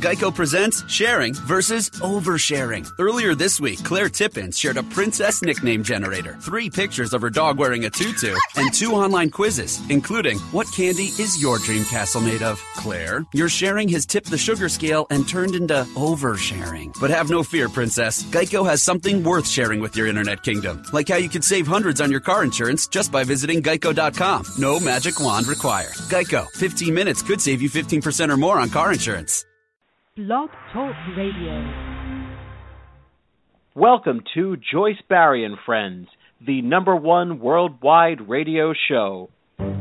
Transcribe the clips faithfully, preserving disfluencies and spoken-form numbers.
Geico presents sharing versus oversharing. Earlier this week, Claire Tippins shared a princess nickname generator, three pictures of her dog wearing a tutu, and two online quizzes, including what candy is your dream castle made of? Claire, your sharing has tipped the sugar scale and turned into oversharing. But have no fear, princess. Geico has something worth sharing with your internet kingdom, like how you could save hundreds on your car insurance just by visiting geico dot com. No magic wand required. Geico, fifteen minutes could save you fifteen percent or more on car insurance. Blog Talk Radio. Welcome to Joyce Barry and Friends, the number one worldwide radio show. The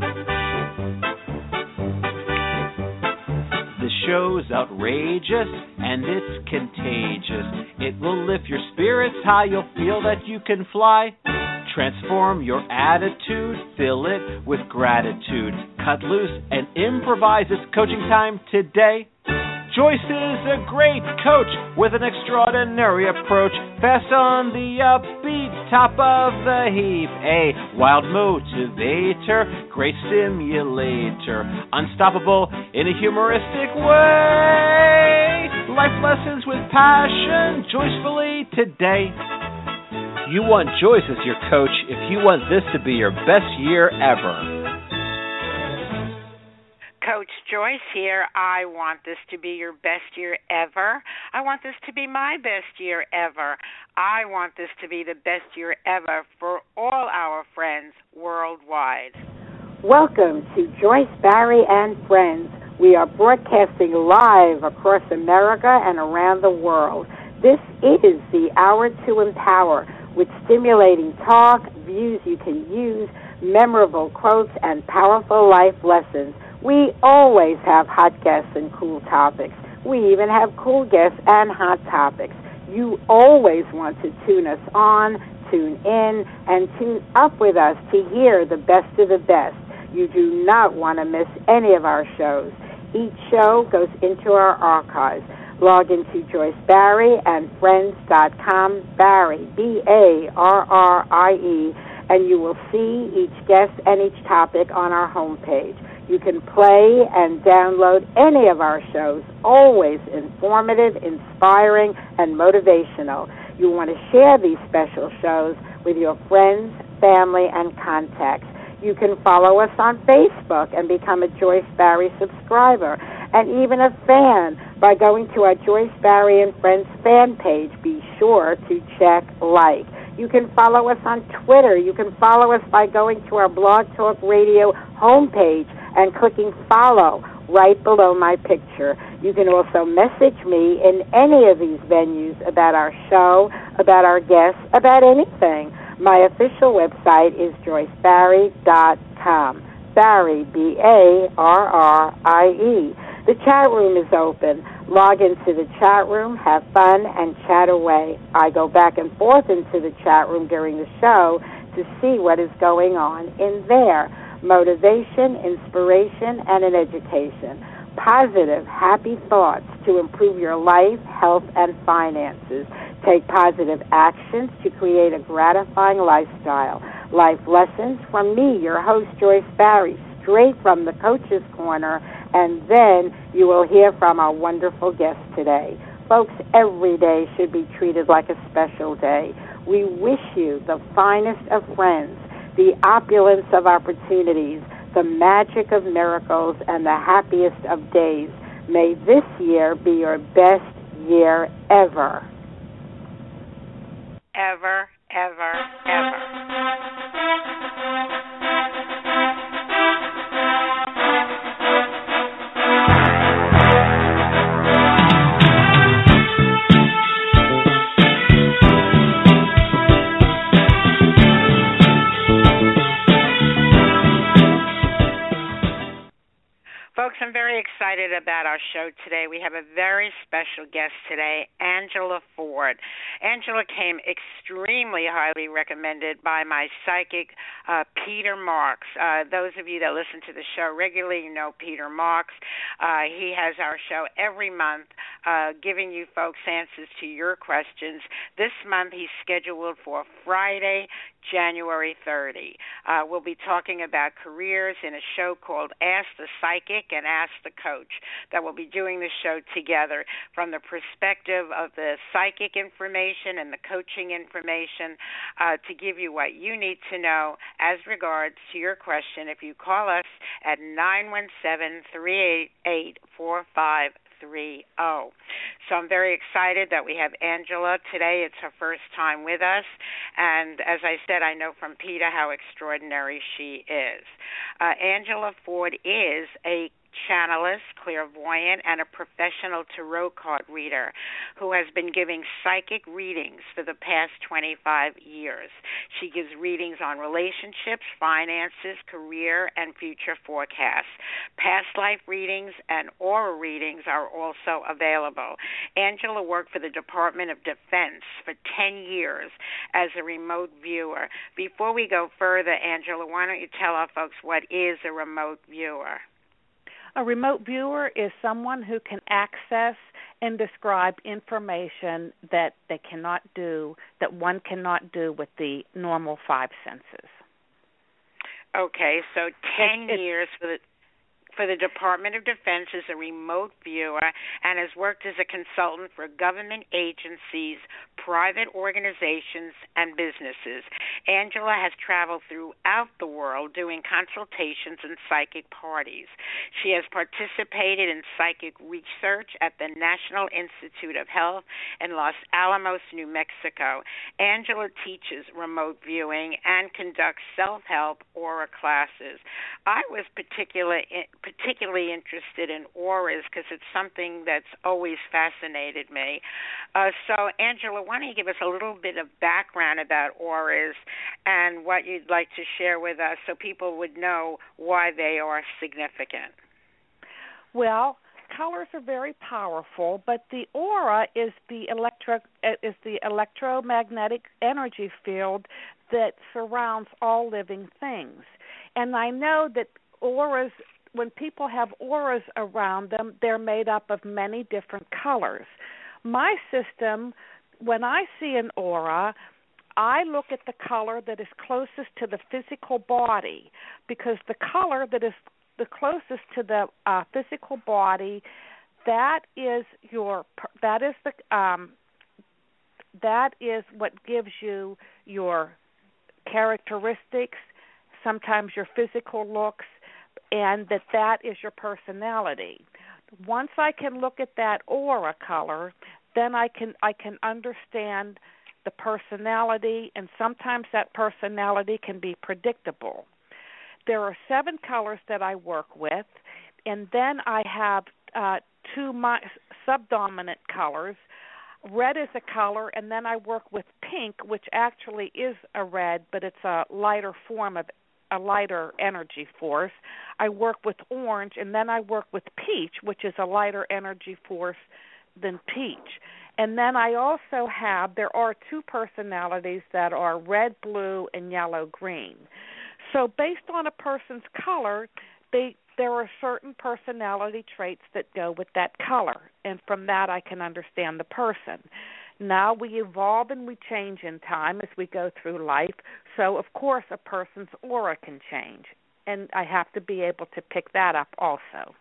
show's outrageous and it's contagious. It will lift your spirits high, you'll feel that you can fly. Transform your attitude, fill it with gratitude. Cut loose and improvise. It's coaching time today. Joyce is a great coach with an extraordinary approach. Fast on the upbeat, top of the heap. A wild motivator, great stimulator. Unstoppable in a humoristic way. Life lessons with passion, joyfully today. You want Joyce as your coach if you want this to be your best year ever. Coach Joyce here. I want this to be your best year ever. I want this to be my best year ever. I want this to be the best year ever for all our friends worldwide. Welcome to Joyce Barry and Friends. We are broadcasting live across America and around the world. This is the Hour to Empower, with stimulating talk, views you can use, memorable quotes, and powerful life lessons. We always have hot guests and cool topics. We even have cool guests and hot topics. You always want to tune us on, tune in, and tune up with us to hear the best of the best. You do not want to miss any of our shows. Each show goes into our archives. Log into Joyce Barry and Friends dot com, Barry, B A R R I E, and you will see each guest and each topic on our homepage. You can play and download any of our shows, always informative, inspiring, and motivational. You want to share these special shows with your friends, family, and contacts. You can follow us on Facebook and become a Joyce Barry subscriber, and even a fan by going to our Joyce Barry and Friends fan page. Be sure to check like. You can follow us on Twitter. You can follow us by going to our Blog Talk Radio homepage and clicking follow right below my picture. You can also message me in any of these venues about our show, about our guests, about anything. My official website is joyce barry dot com. Barry, B A R R I E. The chat room is open. Log into the chat room, have fun, and chat away. I go back and forth into the chat room during the show to see what is going on in there. Motivation, inspiration, and an education. Positive, happy thoughts to improve your life, health, and finances. Take positive actions to create a gratifying lifestyle. Life lessons from me, your host, Joyce Barry, straight from the Coach's Corner, and then you will hear from our wonderful guest today. Folks, every day should be treated like a special day. We wish you the finest of friends, the opulence of opportunities, the magic of miracles, and the happiest of days. May this year be your best year ever. Ever, ever, ever. Folks, I'm very excited about our show today. We have a very special guest today, Angela Ford. Angela came extremely highly recommended by my psychic, uh, Peter Marks. Uh, those of you that listen to the show regularly, you know Peter Marks. Uh, he has our show every month uh, giving you folks answers to your questions. This month he's scheduled for Friday, January thirtieth. Uh, we'll be talking about careers in a show called Ask the Psychic and Ask the Coach, that we'll be doing the show together from the perspective of the psychic information and the coaching information uh, to give you what you need to know as regards to your question. If you call us at nine one seven, three eight eight, four five three zero. So I'm very excited that we have Angela today. It's her first time with us, and as I said, I know from Peter how extraordinary she is. Uh, Angela Ford is a channelist, clairvoyant, and a professional tarot card reader who has been giving psychic readings for the past twenty-five years. She gives readings on relationships, finances, career, and future forecasts. Past life readings and aura readings are also available. Angela worked for the Department of Defense for ten years as a remote viewer. Before we go further, Angela, why don't you tell our folks what is a remote viewer? A remote viewer is someone who can access and describe information that they cannot do, that one cannot do with the normal five senses. Okay, so ten it, it, years for the for the Department of Defense as a remote viewer and has worked as a consultant for government agencies, private organizations, and businesses. Angela has traveled throughout the world doing consultations and psychic parties. She has participated in psychic research at the National Institute of Health in Los Alamos, New Mexico. Angela teaches remote viewing and conducts self-help aura classes. I was particular, particularly interested in auras because it's something that's always fascinated me. Uh, so, Angela, why don't you give us a little bit of background about auras and what you'd like to share with us so people would know why they are significant? Well, colors are very powerful, but the aura is the electro is the electromagnetic energy field that surrounds all living things. And I know that auras, when people have auras around them, they're made up of many different colors. My system, when I see an aura, I look at the color that is closest to the physical body, because the color that is the closest to the uh, physical body, that is your that is the um, that is what gives you your characteristics, sometimes your physical looks, and that that is your personality. Once I can look at that aura color, then I can I can understand the personality, and sometimes that personality can be predictable. There are seven colors that I work with, and then I have uh, two my, subdominant colors. Red is a color, and then I work with pink, which actually is a red, but it's a lighter form of a lighter energy force. I work with orange, and then I work with peach, which is a lighter energy force than peach. And then I also have, there are two personalities that are red, blue, and yellow, green. So based on a person's color, they, there are certain personality traits that go with that color, and from that I can understand the person. Now we evolve and we change in time as we go through life, so of course a person's aura can change, and I have to be able to pick that up also.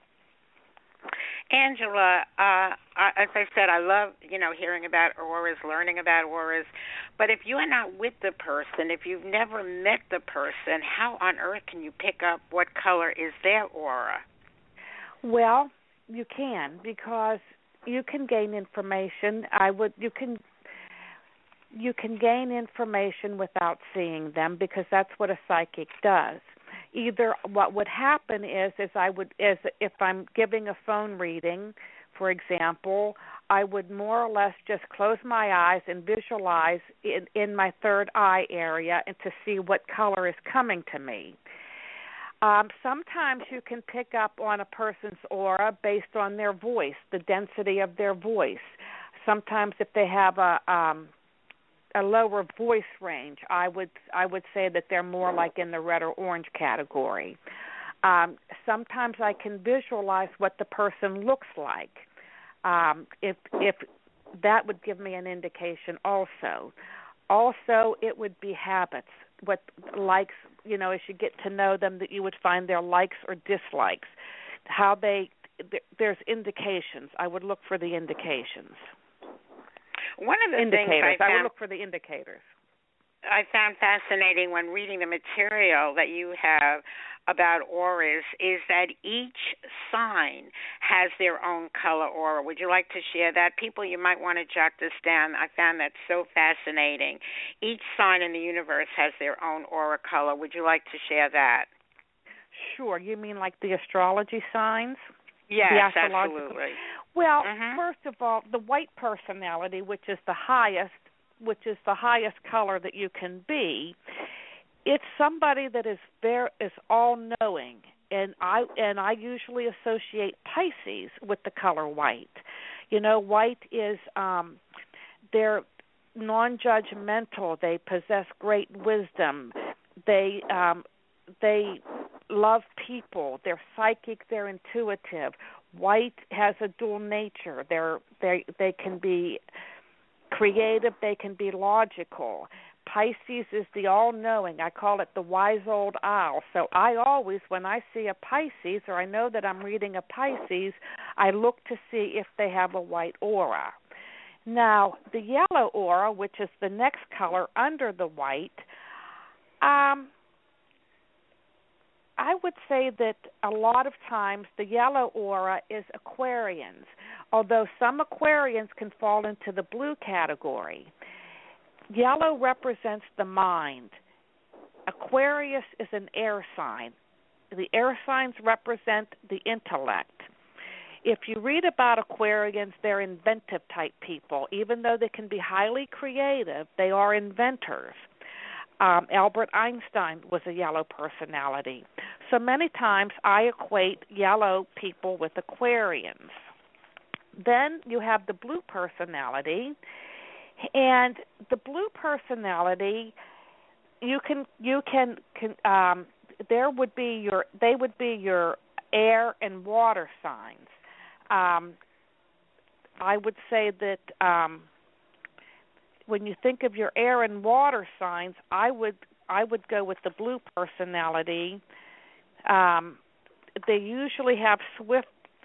Angela, uh, as I said, I love, you know, hearing about auras, learning about auras. But if you are not with the person, if you've never met the person, how on earth can you pick up what color is their aura? Well, you can, because you can gain information. I would, you can, you can gain information without seeing them, because that's what a psychic does. Either what would happen is, is I would, is if I'm giving a phone reading, for example, I would more or less just close my eyes and visualize in, in my third eye area and to see what color is coming to me. Um, sometimes you can pick up on a person's aura based on their voice, the density of their voice. Sometimes if they have a um, a lower voice range, I would I would say that they're more like in the red or orange category. Um, sometimes I can visualize what the person looks like. Um, if if that would give me an indication also. Also, it would be habits, what likes, you know, as you get to know them, that you would find their likes or dislikes, how they, there's indications. I would look for the indications. One of the indicators. things I, found, I would look for the indicators. I found fascinating when reading the material that you have about auras is that each sign has their own color aura. Would you like to share that? People, you might want to jot this down. I found that so fascinating. Each sign in the universe has their own aura color. Would you like to share that? Sure. You mean like the astrology signs? Yes, the absolutely. Well, mm-hmm. first of all, the white personality, which is the highest, which is the highest color that you can be, it's somebody that is very is all-knowing, and I and I usually associate Pisces with the color white. You know, white is um, they're non-judgmental. They possess great wisdom. They um, they love people. They're psychic. They're intuitive. White has a dual nature. They're they they can be creative. They can be logical. Pisces is the all-knowing. I call it the wise old owl. So I always, when I see a Pisces, or I know that I'm reading a Pisces, I look to see if they have a white aura. Now, the yellow aura, which is the next color under the white, um, I would say that a lot of times the yellow aura is Aquarians, although some Aquarians can fall into the blue category. Yellow represents the mind. Aquarius is an air sign. The air signs represent the intellect. If you read about Aquarians, they're inventive type people. Even though they can be highly creative, they are inventors. Um, Albert Einstein was a yellow personality. So many times I equate yellow people with Aquarians. Then you have the blue personality. And the blue personality, you can you can, can um, there would be your they would be your air and water signs. Um, I would say that um, when you think of your air and water signs, I would I would go with the blue personality. Um, they usually have swift.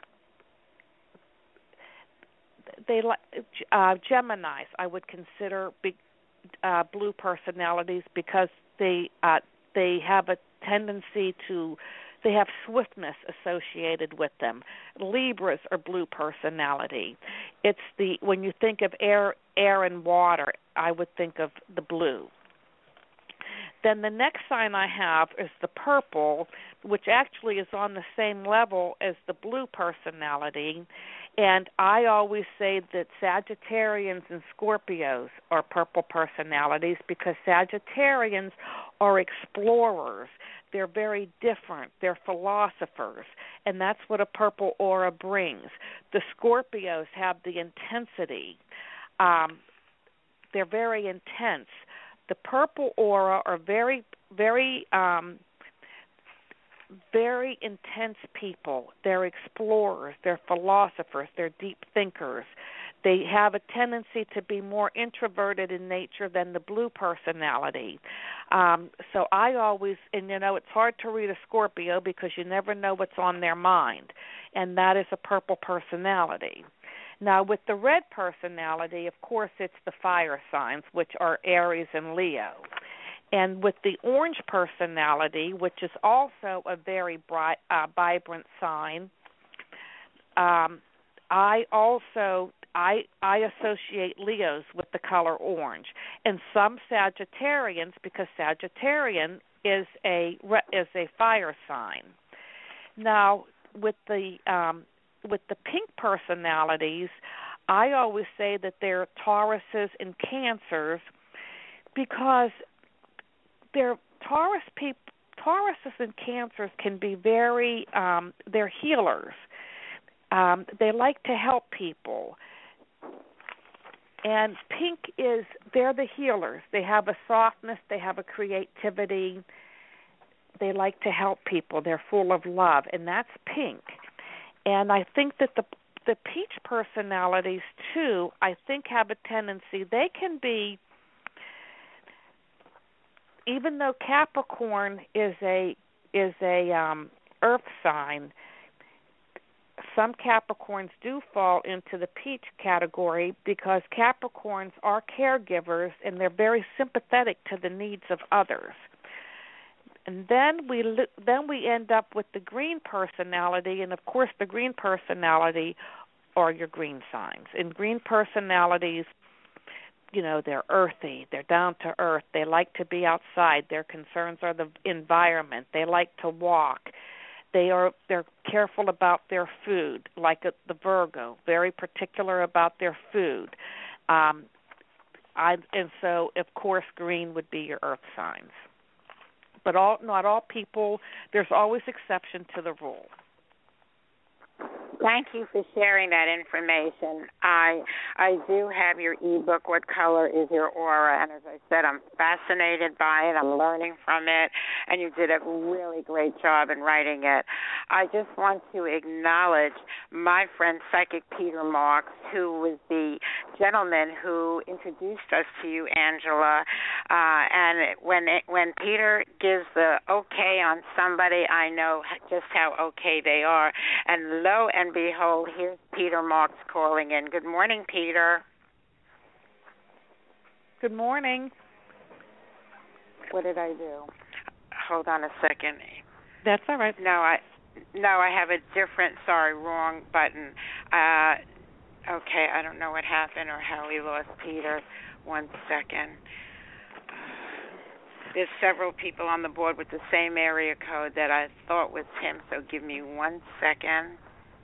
They uh, Geminis, I would consider big uh, blue personalities because they uh, they have a tendency to they have swiftness associated with them. Libras are blue personality. It's the when you think of air air and water, I would think of the blue. Then the next sign I have is the purple, which actually is on the same level as the blue personality. And I always say that Sagittarians and Scorpios are purple personalities because Sagittarians are explorers. They're very different. They're philosophers. And that's what a purple aura brings. The Scorpios have the intensity. Um, they're very intense. The purple aura are very, very... Um, very intense people. They're explorers. They're philosophers. They're deep thinkers. They have a tendency to be more introverted in nature than the blue personality. Um, so I always, and you know, it's hard to read a Scorpio because you never know what's on their mind, and that is a purple personality. Now, with the red personality, of course, it's the fire signs, which are Aries and Leo. And with the orange personality, which is also a very bright, uh, vibrant sign, um, I also I I associate Leos with the color orange, and some Sagittarians because Sagittarian is a is a fire sign. Now, with the um, with the pink personalities, I always say that they're Tauruses and Cancers because They're Taurus people. Tauruses and Cancers can be very. Um, they're healers. Um, they like to help people. And pink is. They're the healers. They have a softness. They have a creativity. They like to help people. They're full of love, and that's pink. And I think that the the peach personalities, too, I think have a tendency, they can be, even though Capricorn is a is a um, earth sign, some Capricorns do fall into the peach category because Capricorns are caregivers and they're very sympathetic to the needs of others. And then we then we end up with the green personality, and of course the green personality are your green signs. And green personalities, you know, they're earthy, they're down to earth, they like to be outside, their concerns are the environment, they like to walk. They are they're careful about their food, like the Virgo, very particular about their food. Um, I, and so, of course, green would be your earth signs. But all not all people, there's always exception to the rule. Thank you for sharing that information. I I do have your ebook, What Color is Your Aura? And as I said, I'm fascinated by it. I'm learning from it. And you did a really great job in writing it. I just want to acknowledge my friend Psychic Peter Marks, who was the gentleman who introduced us to you, Angela. Uh, and when it, when Peter gives the okay on somebody, I know just how okay they are. And lo and behold, here's Peter Marks calling in. Good morning, Peter. Good morning. What did I do? Hold on a second. That's all right. No, I no, I have a different, sorry, wrong button. Uh, okay, I don't know what happened or how we lost Peter. One second. There's several people on the board with the same area code that I thought was him, so give me one second.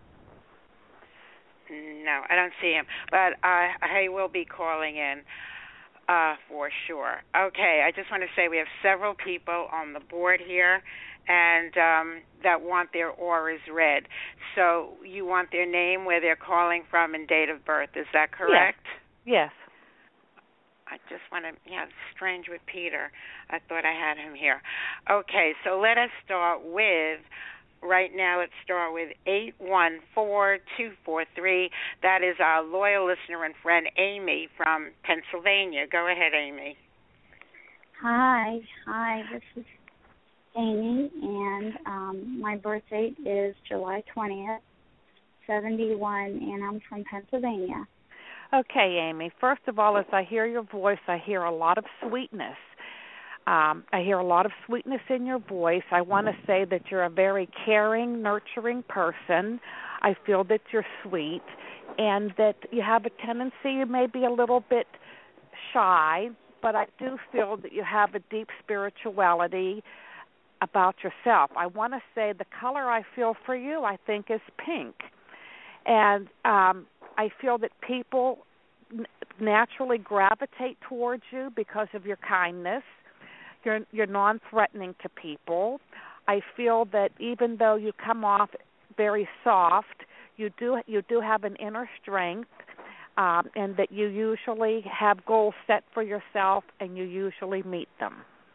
No, I don't see him, but uh, he will be calling in uh, for sure. Okay, I just want to say we have several people on the board here and um, that want their auras read. So you want their name, where they're calling from, and date of birth. Is that correct? Yes. Yes. I just want to, yeah, it's strange with Peter. I thought I had him here. Okay, so let us start with, right now, let's start with eight one four two four three. That is our loyal listener and friend, Amy from Pennsylvania. Go ahead, Amy. Hi. Hi, this is Amy, and um, my birth date is July twentieth, seventy-one, and I'm from Pennsylvania. Okay, Amy. First of all, as I hear your voice, I hear a lot of sweetness. Um, I hear a lot of sweetness in your voice. I want to say that you're a very caring, nurturing person. I feel that you're sweet and that you have a tendency, you may be a little bit shy, but I do feel that you have a deep spirituality about yourself. I want to say the color I feel for you, I think, is pink. And um, I feel that people n- naturally gravitate towards you because of your kindness. You're, you're non-threatening to people. I feel that even though you come off very soft, you do you do have an inner strength, um, and that you usually have goals set for yourself, and you usually meet them.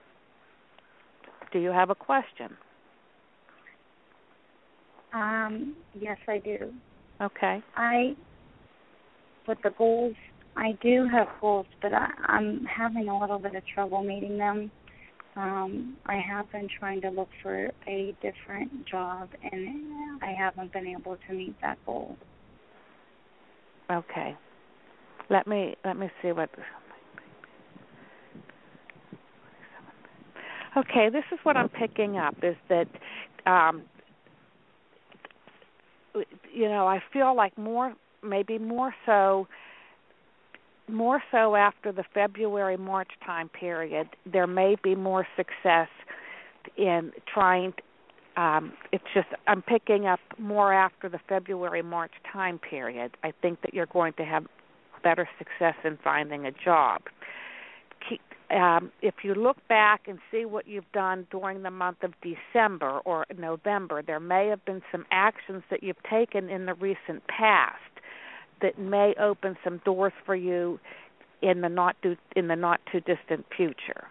Do you have a question? Um, yes, I do. Okay. I, with the goals, I do have goals, but I, I'm having a little bit of trouble meeting them. Um, I have been trying to look for a different job, and I haven't been able to meet that goal. Okay. Let me let me see what. Okay, this is what I'm picking up, is that, um, you know, I feel like more, maybe more so, more so after the February, March time period, there may be more success in trying, um, it's just, I'm picking up more after the February, March time period. I think that you're going to have better success in finding a job. Keep, Um, if you look back and see what you've done during the month of December or November, there may have been some actions that you've taken in the recent past that may open some doors for you in the not too, in the not too distant future.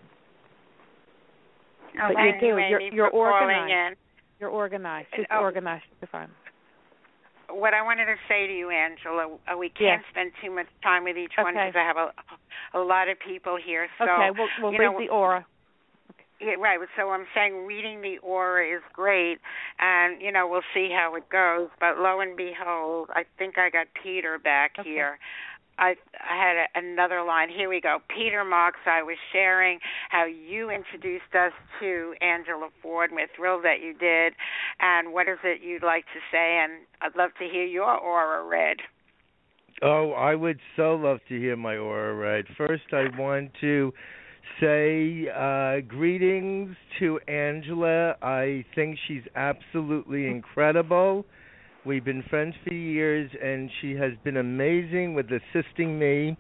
Oh, but you do. You're, you're organized. In. You're organized. She's oh. organized. You're fine. what I wanted to say to you, Angela, uh, we can't yeah. spend too much time with each one okay. because I have a, a lot of people here. So, okay, we'll, we'll you read know, the aura. Yeah, right. So I'm saying reading the aura is great, and, you know, we'll see how it goes. But lo and behold, I think I got Peter back okay. here. I, I had a, another line. Here we go. Peter Marks, I was sharing how you introduced us to Angela Ford. We're thrilled that you did. And what is it you'd like to say? And I'd love to hear your aura read. Oh, I would so love to hear my aura read. First, I want to say uh, greetings to Angela. I think she's absolutely incredible. We've been friends for years, and she has been amazing with assisting me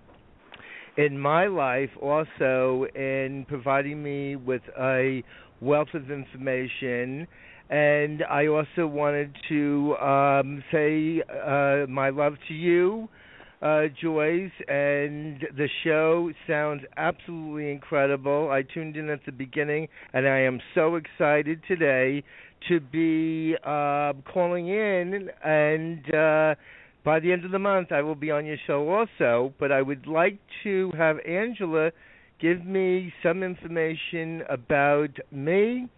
in my life, also in providing me with a wealth of information. And I also wanted to um, say uh, my love to you, uh, Joyce, and the show sounds absolutely incredible. I tuned in at the beginning, and I am so excited today to be uh, calling in, and uh, by the end of the month I will be on your show also. But I would like to have Angela give me some information about me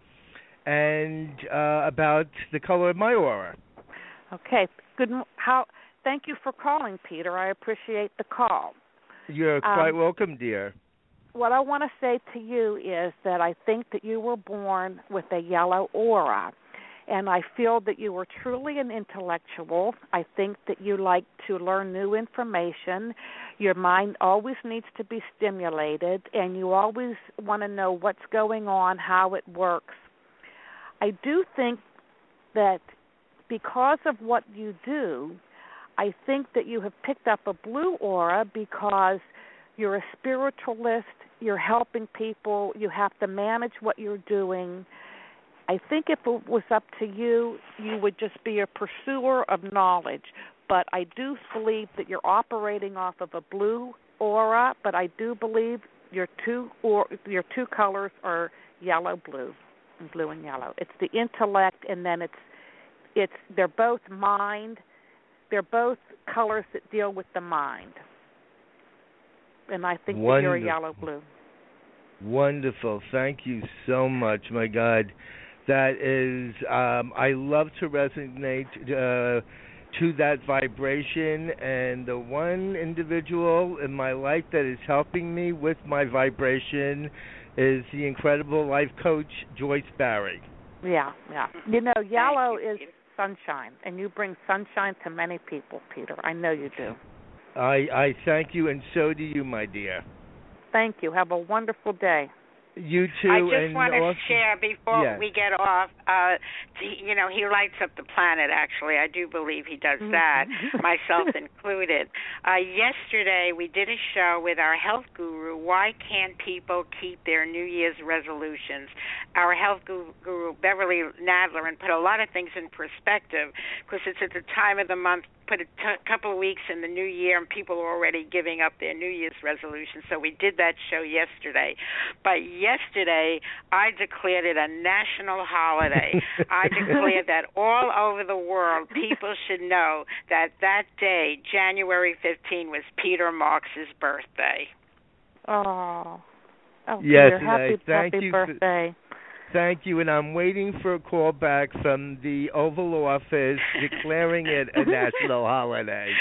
and uh, about the color of my aura. Okay. Good. How? Thank you for calling, Peter. I appreciate the call. You're quite um, welcome, dear. What I want to say to you is that I think that you were born with a yellow aura, and I feel that you were truly an intellectual. I think that you like to learn new information. Your mind always needs to be stimulated, and you always want to know what's going on, how it works. I do think that because of what you do, I think that you have picked up a blue aura because you're a spiritualist, you're helping people, you have to manage what you're doing. I think if it was up to you, you would just be a pursuer of knowledge. But I do believe that you're operating off of a blue aura, but I do believe your two or your two colors are yellow, blue, and blue and yellow. It's the intellect, and then it's it's they're both mind. They're both colors that deal with the mind. And I think that you're a yellow blue. Wonderful. Thank you so much, my God. That is, um, I love to resonate uh, to that vibration, and the one individual in my life that is helping me with my vibration is the incredible life coach, Joyce Barry. Yeah, yeah. You know, yellow is sunshine, and you bring sunshine to many people, Peter. I know you do. I, I thank you, and so do you, my dear. Thank you. Have a wonderful day. You too. I just and want to also, share before yes. we get off. Uh, you know, he lights up the planet. Actually, I do believe he does that, myself included. Uh, yesterday, we did a show with our health guru. Why can't people keep their New Year's resolutions? Our health guru, Beverly Nadler, and put a lot of things in perspective because it's at the time of the month. Put a t- couple of weeks in the new year, and people are already giving up their New Year's resolutions. So we did that show yesterday. But yesterday, I declared it a national holiday. I declared that all over the world, people should know that that day, January fifteenth, was Peter Marks's birthday. Oh, oh yes, Peter, happy, thank happy you birthday. For- Thank you, and I'm waiting for a call back from the Oval Office declaring it a national holiday.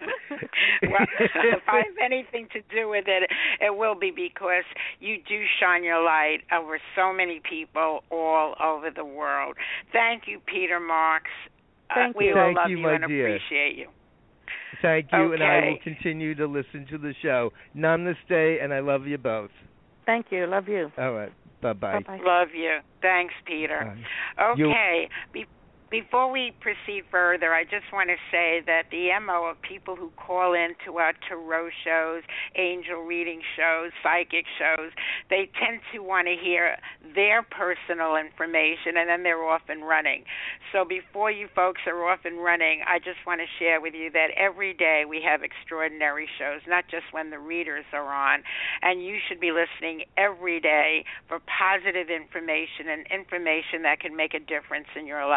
Well, if I have anything to do with it, it will be because you do shine your light over so many people all over the world. Thank you, Peter Marks. Thank uh, we you. will Thank love you, you my and dear. appreciate you. Thank you, okay. and I will continue to listen to the show. Namaste, and I love you both. Thank you. Love you. All right. Bye-bye. Bye-bye. Love you. Thanks, Peter. Bye. Okay. Be- before we proceed further, I just want to say that the M O of people who call in to our tarot shows, angel reading shows, psychic shows, they tend to want to hear their personal information, and then they're off and running. So before you folks are off and running, I just want to share with you that every day we have extraordinary shows, not just when the readers are on, and you should be listening every day for positive information and information that can make a difference in your life.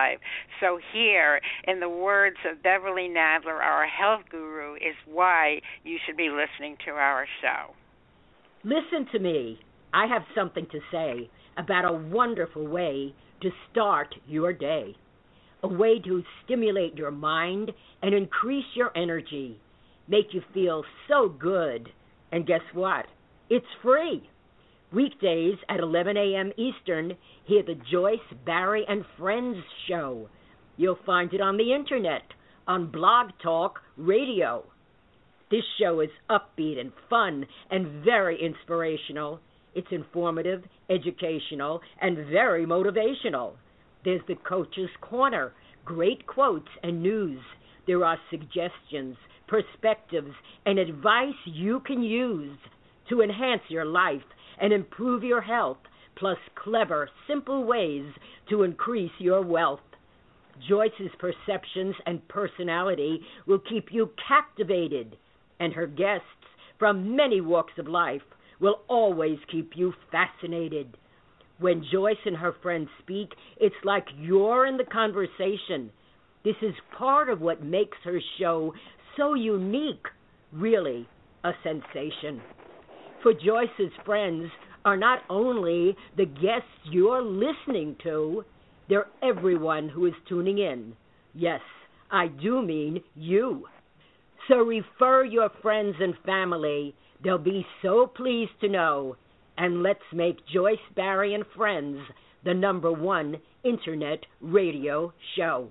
So here, in the words of Beverly Nadler, our health guru, is why you should be listening to our show. Listen to me. I have something to say about a wonderful way to start your day. A way to stimulate your mind and increase your energy, make you feel so good. And guess what? It's free. Weekdays at eleven a.m. Eastern, hear the Joyce, Barry, and Friends show. You'll find it on the internet, on Blog Talk Radio. This show is upbeat and fun and very inspirational. It's informative, educational, and very motivational. There's the Coach's Corner, great quotes and news. There are suggestions, perspectives, and advice you can use to enhance your life and improve your health, plus clever, simple ways to increase your wealth. Joyce's perceptions and personality will keep you captivated, and her guests from many walks of life will always keep you fascinated. When Joyce and her friends speak, it's like you're in the conversation. This is part of what makes her show so unique, really a sensation. For Joyce's friends are not only the guests you're listening to, they're everyone who is tuning in. Yes, I do mean you. So refer your friends and family. They'll be so pleased to know. And let's make Joyce, Barry, and Friends the number one internet radio show.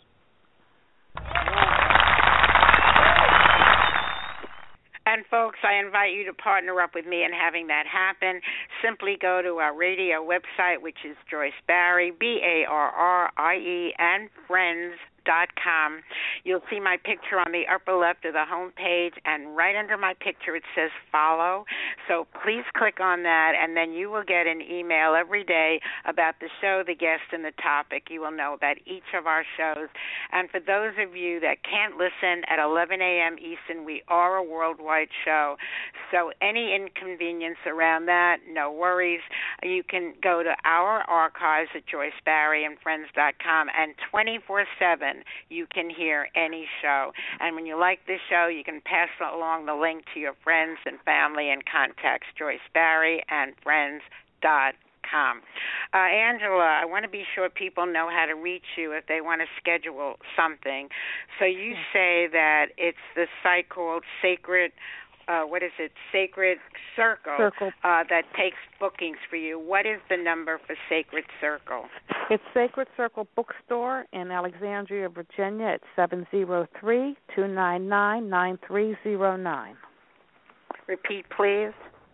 And, folks, I invite you to partner up with me in having that happen. Simply go to our radio website, which is Joyce Barry, B A R R I E, and Friends dot com. You'll see my picture on the upper left of the home page, and right under my picture it says follow. So please click on that, and then you will get an email every day about the show, the guest, and the topic. You will know about each of our shows. And for those of you that can't listen at eleven a.m. Eastern, we are a worldwide show. So any inconvenience around that, no worries. You can go to our archives at Joyce Barry and Friends dot com, and twenty-four seven you can hear any show. And when you like this show, you can pass along the link to your friends and family and contacts, Joyce Barry and Friends dot com. Uh, Angela, I want to be sure people know how to reach you if they want to schedule something. So you say that it's the site called Sacred Uh, what is it, Sacred Circle, Circle. Uh, that takes bookings for you. What is the number for Sacred Circle? It's Sacred Circle Bookstore in Alexandria, Virginia. It's seven zero three, two nine nine, nine three zero nine. Repeat, please.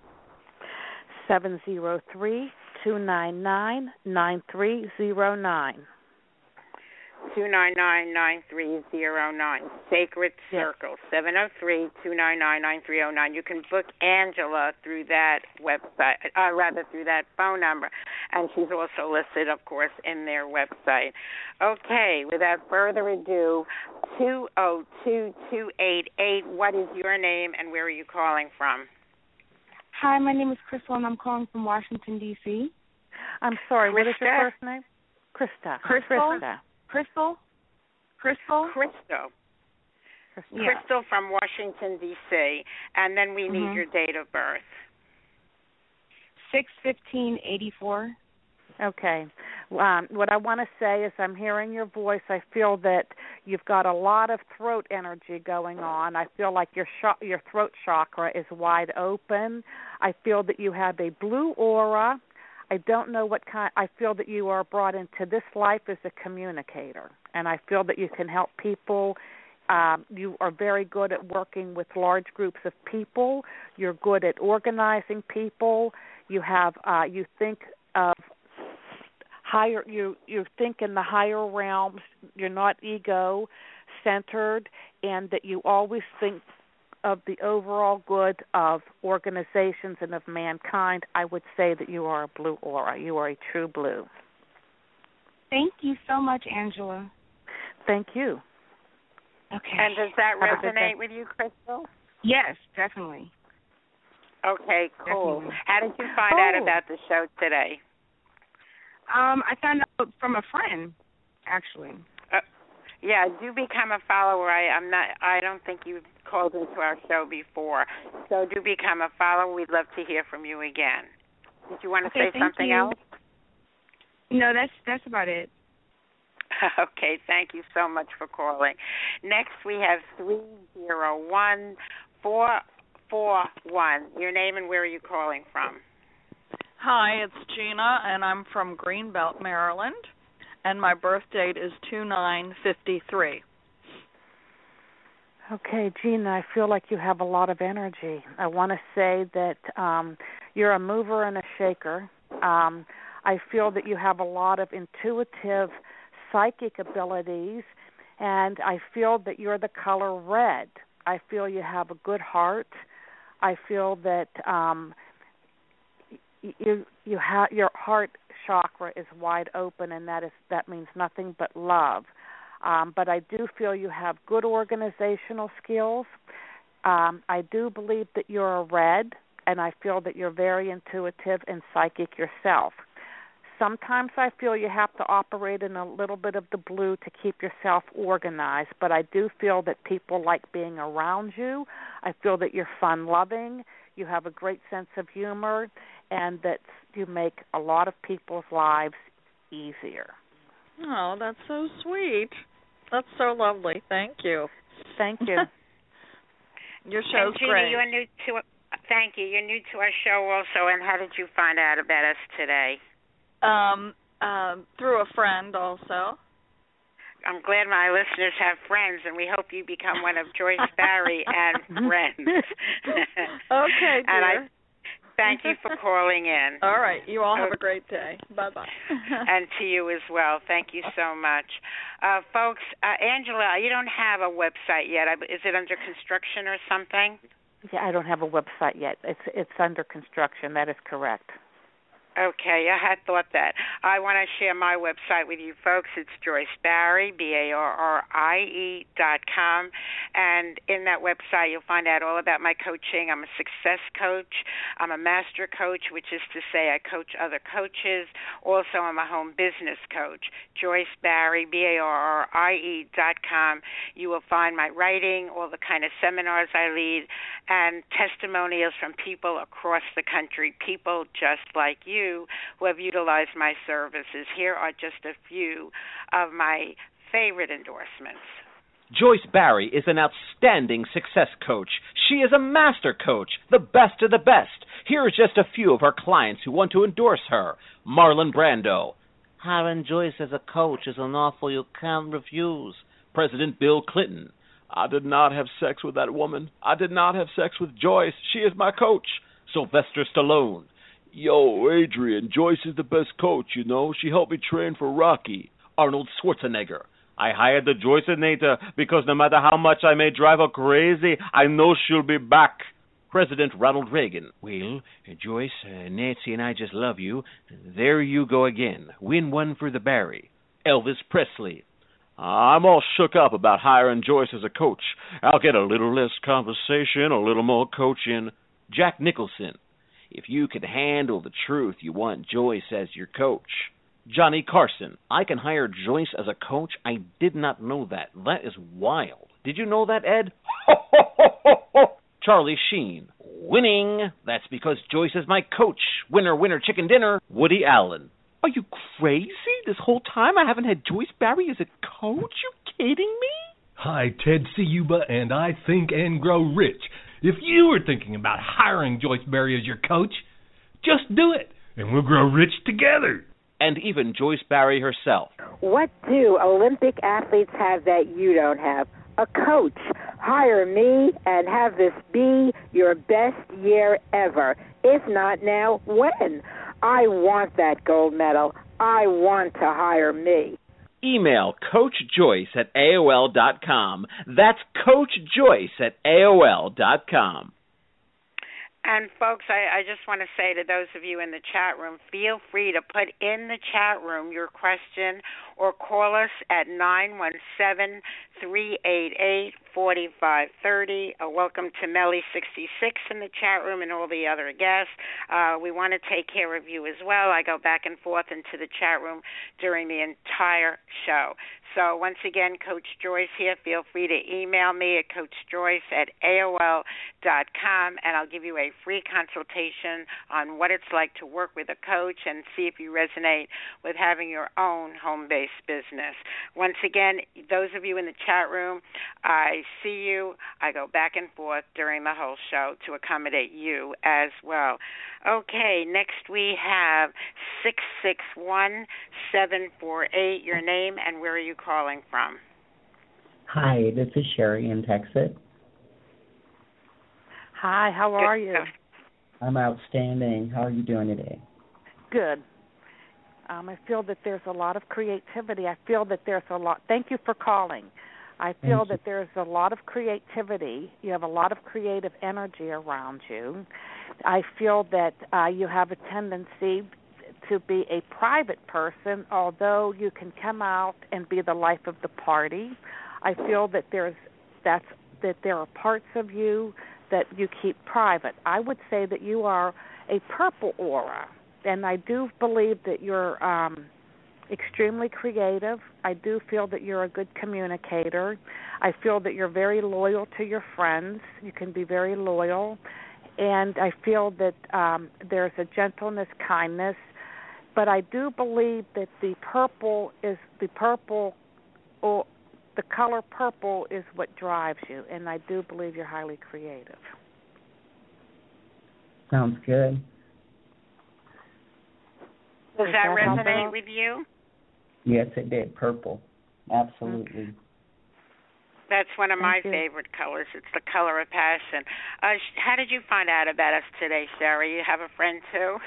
seven zero three, two nine nine, nine three zero nine. two nine nine, nine three zero nine. Sacred Circle, seven zero three, two nine nine, nine three zero nine. You can book Angela through that website, uh, rather through that phone number. And she's also listed, of course, in their website. Okay, without further ado, two zero two, two eight eight. What is your name and where are you calling from? Hi, my name is Crystal, and I'm calling from Washington, D C I'm sorry, Krista? what is your first name? Krista. Crystal? Krista. Crystal? Crystal? Crystal. Krista. Yeah. Crystal from Washington, D C And then we need Mhm. your date of birth. six fifteen eighty-four. Okay. Um, what I want to say is I'm hearing your voice. I feel that you've got a lot of throat energy going on. I feel like your sh- your throat chakra is wide open. I feel that you have a blue aura. I don't know what kind. I feel that you are brought into this life as a communicator, and I feel that you can help people. Um, you are very good at working with large groups of people. You're good at organizing people. You have. Uh, you think of higher. You you think in the higher realms. You're not ego centered, and that you always think of the overall good of organizations and of mankind. I would say that you are a blue aura. You are a true blue. Thank you so much, Angela. Thank you. Okay. And does that Have a good day. resonate with you, Crystal? Yes, definitely. Okay, cool. Definitely. How did you find Oh. out about the show today? Um, I found out from a friend. actually. Uh, yeah, do become a follower. I, I'm not. I don't think you've called into our show before, so do become a follower. We'd love to hear from you again. Did you want to okay, say something you. else? No, that's that's about it. Okay, thank you so much for calling. Next, we have three zero one four four one. Your name and where are you calling from? Hi, it's Gina, and I'm from Greenbelt, Maryland, and my birth date is two nine fifty-three. Okay, Gina, I feel like you have a lot of energy. I want to say that um, you're a mover and a shaker. Um, I feel that you have a lot of intuitive psychic abilities, and I feel that you're the color red. I feel you have a good heart. I feel that um, you you have your heart chakra is wide open, and that is that means nothing but love. Um, but I do feel you have good organizational skills. Um, I do believe that you're a red, and I feel that you're very intuitive and psychic yourself. Sometimes I feel you have to operate in a little bit of the blue to keep yourself organized, but I do feel that people like being around you. I feel that you're fun-loving, you have a great sense of humor, and that you make a lot of people's lives easier. Oh, that's so sweet. That's so lovely. Thank you. Thank you. Your show's and Gina, great. You're new to, thank you. You're new to our show also, and how did you find out about us today? Um, uh, through a friend also. I'm glad my listeners have friends, and we hope you become one of Joyce Barry and friends. Okay, dear. And I thank you for calling in. All right. You all have a great day. Bye-bye. And to you as well. Thank you so much. Uh, folks, uh, Angela, you don't have a website yet. Is it under construction or something? Yeah, I don't have a website yet. It's it's under construction. That is correct. Okay, I had thought that. I want to share my website with you folks. It's Joyce Barrie, B A R R I E dot com. And in that website, you'll find out all about my coaching. I'm a success coach. I'm a master coach, which is to say I coach other coaches. Also, I'm a home business coach. Joyce Barrie, B A R R I E dot com. You will find my writing, all the kind of seminars I lead, and testimonials from people across the country, people just like you, who have utilized my services. Here are just a few of my favorite endorsements. Joyce Barrie is an outstanding success coach. She is a master coach, the best of the best. Here are just a few of her clients who want to endorse her. Marlon Brando. Hiring Joyce as a coach is an offer you can't refuse. President Bill Clinton. I did not have sex with that woman. I did not have sex with Joyce. She is my coach. Sylvester Stallone. Yo, Adrian, Joyce is the best coach, you know. She helped me train for Rocky. Arnold Schwarzenegger. I hired the Joyceinator because no matter how much I may drive her crazy, I know she'll be back. President Ronald Reagan. Well, Joyce, uh, Nancy and I just love you. There you go again. Win one for the Barrie. Elvis Presley. I'm all shook up about hiring Joyce as a coach. I'll get a little less conversation, a little more coaching. Jack Nicholson. If you could handle the truth, you want Joyce as your coach. Johnny Carson. I can hire Joyce as a coach? I did not know that. That is wild. Did you know that, Ed? Charlie Sheen. Winning. That's because Joyce is my coach. Winner, winner, chicken dinner. Woody Allen. Are you crazy? This whole time I haven't had Joyce Barrie as a coach? You kidding me? Hi, Ted Ciuba, and I think and grow rich. If you were thinking about hiring Joyce Barrie as your coach, just do it, and we'll grow rich together. And even Joyce Barrie herself. What do Olympic athletes have that you don't have? A coach. Hire me and have this be your best year ever. If not now, when? I want that gold medal. I want to hire me. Email Coach Joyce at A O L dot com. That's Coach Joyce at A O L dot com. And, folks, I, I just want to say to those of you in the chat room, feel free to put in the chat room your question or call us at nine one seven, three eight eight, forty-five thirty. Uh, welcome to Melly sixty-six in the chat room and all the other guests. Uh, we want to take care of you as well. I go back and forth into the chat room during the entire show. So once again, Coach Joyce here. Feel free to email me at coach joyce at A O L dot com, and I'll give you a free consultation on what it's like to work with a coach and see if you resonate with having your own home-based business. Once again, those of you in the chat room, I see you. I go back and forth during the whole show to accommodate you as well. Okay, next we have six six one, seven four eight. Your name and where are you calling from? Hi, this is Sherry in Texas. Hi, how are you? I'm outstanding. How are you doing today? Good. Um, I feel that there's a lot of creativity. I feel that there's a lot. Thank you for calling. I feel that there's a lot of creativity. You have a lot of creative energy around you. I feel that uh, you have a tendency to be a private person, although you can come out and be the life of the party. I feel that there's that's that there are parts of you that you keep private. I would say that you are a purple aura, and I do believe that you're um, extremely creative. I do feel that you're a good communicator. I feel that you're very loyal to your friends. You can be very loyal. And I feel that um, there's a gentleness, kindness. But I do believe that the purple is the purple, or the color purple is what drives you. And I do believe you're highly creative. Sounds good. Does that resonate with you? Yes, it did. Purple. Absolutely. Okay. That's one of my Thank you. favorite colors. It's the color of passion. Uh, how did you find out about us today, Sherry? You have a friend, too?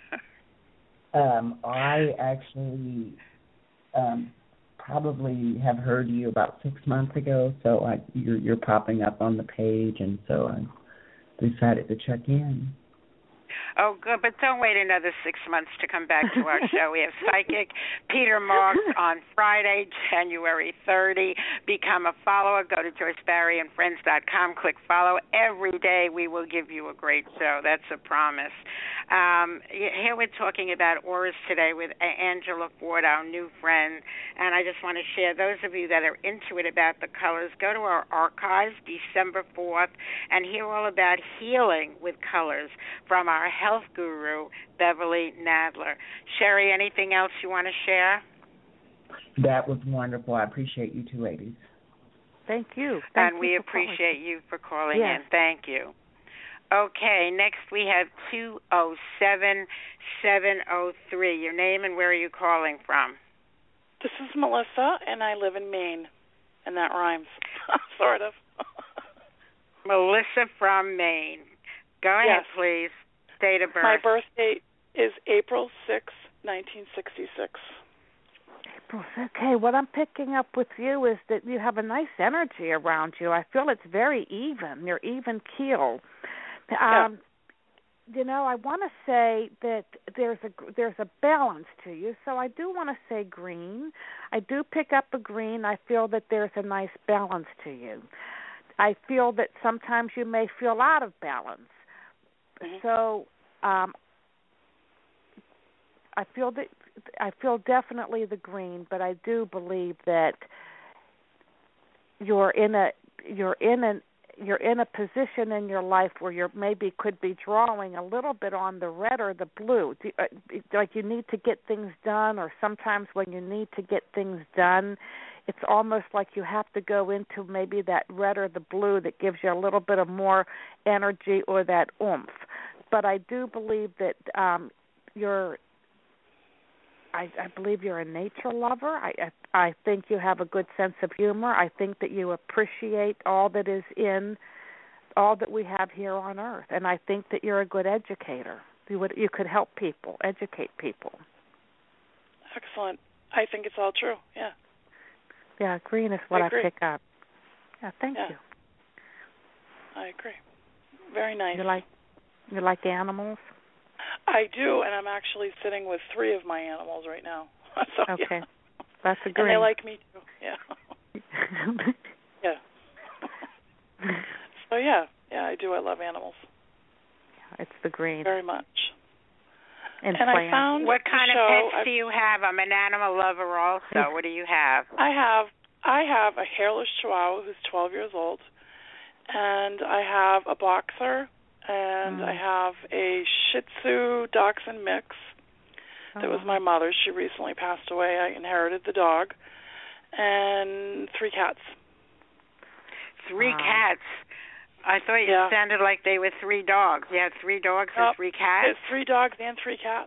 um, I actually um, probably have heard you about six months ago, so I, you're, you're popping up on the page, and so I decided to check in. Oh, good, but don't wait another six months to come back to our show. We have Psychic Peter Marks on Friday, January thirtieth. Become a follower. Go to joyce barry and friends dot com. Click follow. Every day we will give you a great show. That's a promise. Um, here we're talking about auras today with Angela Ford, our new friend, and I just want to share, those of you that are into it about the colors, go to our archives December fourth and hear all about healing with colors from our health guru, Beverly Nadler. Sherry, anything else you want to share? That was wonderful. I appreciate you two ladies. Thank you. Thank and you we for appreciate calling. you for calling yes. in. Thank you. Okay, next we have two oh seven, seven oh three. Your name and where are you calling from? This is Melissa, and I live in Maine, and that rhymes, sort of. Melissa from Maine. Go ahead, yes. please. Date of birth. My birth date is April sixth, nineteen sixty-six. April. Okay, what I'm picking up with you is that you have a nice energy around you. I feel it's very even. You're even keel. Yeah. Um, you know, I want to say that there's a there's a balance to you. So I do want to say green. I do pick up a green. I feel that there's a nice balance to you. I feel that sometimes you may feel out of balance. Mm-hmm. So um, I feel that I feel definitely the green, but I do believe that you're in a you're in an you're in a position in your life where you maybe could be drawing a little bit on the red or the blue. Do, uh, like you need to get things done, or sometimes when you need to get things done, it's almost like you have to go into maybe that red or the blue that gives you a little bit of more energy or that oomph. But I do believe that um, you're I, I believe you're a nature lover. I, I I think you have a good sense of humor. I think that you appreciate all that is in, all that we have here on Earth. And I think that you're a good educator. You would you could help people, educate people. Excellent. I think it's all true. Yeah. Yeah, green is what I, I pick up. Yeah, thank yeah. you. I agree. Very nice. You like you like animals? I do, and I'm actually sitting with three of my animals right now. so, okay. Yeah. That's a green. And they like me too. Yeah. yeah. So yeah, yeah, I do. I love animals. It's the green. Very much. And, and I found what kind of show, pets I've, do you have? I'm an animal lover also. What do you have? I have I have a hairless Chihuahua who's twelve years old, and I have a boxer, and mm. I have a Shih Tzu Dachshund mix. That was my mother's. She recently passed away. I inherited the dog, and three cats. Three wow. cats. I thought you yeah. sounded like they were three dogs. You had three dogs oh, and three cats? There's three dogs and three cats.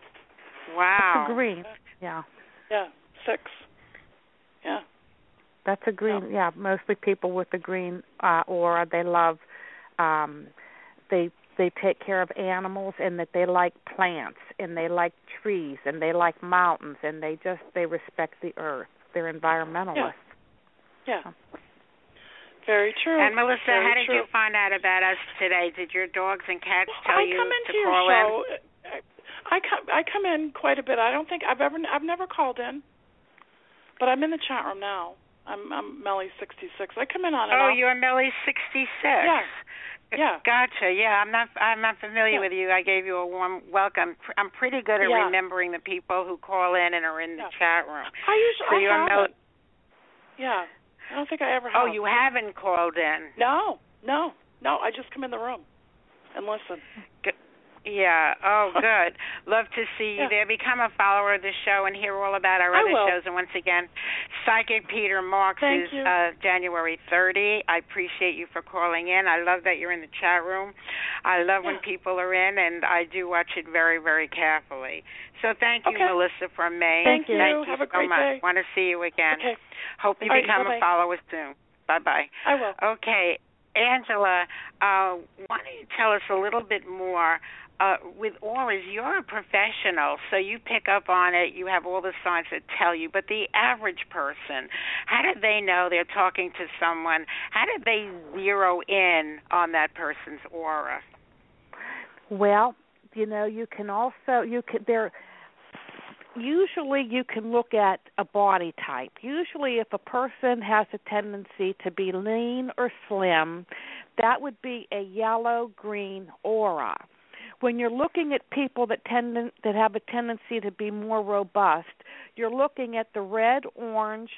Wow. That's a green. Yeah. Yeah, six. Yeah. That's a green. Yeah, mostly people with the green uh, aura. They love, um, they they take care of animals, and that they like plants, and they like trees, and they like mountains, and they just they respect the earth. They're environmentalists. Yeah. yeah. Very true. And Melissa, Very how did true. you find out about us today? Did your dogs and cats well, tell I you come into to your call show. in? I come I come in quite a bit. I don't think I've ever I've never called in, but I'm in the chat room now. I'm I'm Melly sixty-six. I come in on and Oh, off. you're Melly sixty-six. Yeah. Yeah. Gotcha. Yeah, I'm not I'm not familiar yeah. with you. I gave you a warm welcome. I'm pretty good at yeah. remembering the people who call in and are in the yeah. chat room. I usually so I you're haven't. Yeah. I don't think I ever have. Oh, you haven't called in? No, no, no. I just come in the room and listen. Good. Yeah. Oh, good. Love to see you yeah. there. Become a follower of the show and hear all about our I other will. shows. And once again, Psychic Peter Marks Thank is you. uh, January thirtieth. I appreciate you for calling in. I love that you're in the chat room. I love yeah. when people are in, and I do watch it very, very carefully. So thank you, okay. Melissa from Maine. Thank you. Thank you Have a so great much. day. Want to see you again. Okay. Hope you All become right, a follower soon. Bye-bye. I will. Okay. Angela, uh, why don't you tell us a little bit more? Uh, with auras, you're a professional, so you pick up on it. You have all the signs that tell you. But the average person, how do they know they're talking to someone? How do they zero in on that person's aura? Well, you know, you can also you can there. Usually, you can look at a body type. Usually, if a person has a tendency to be lean or slim, that would be a yellow-green aura. When you're looking at people that tend that have a tendency to be more robust, you're looking at the red, orange,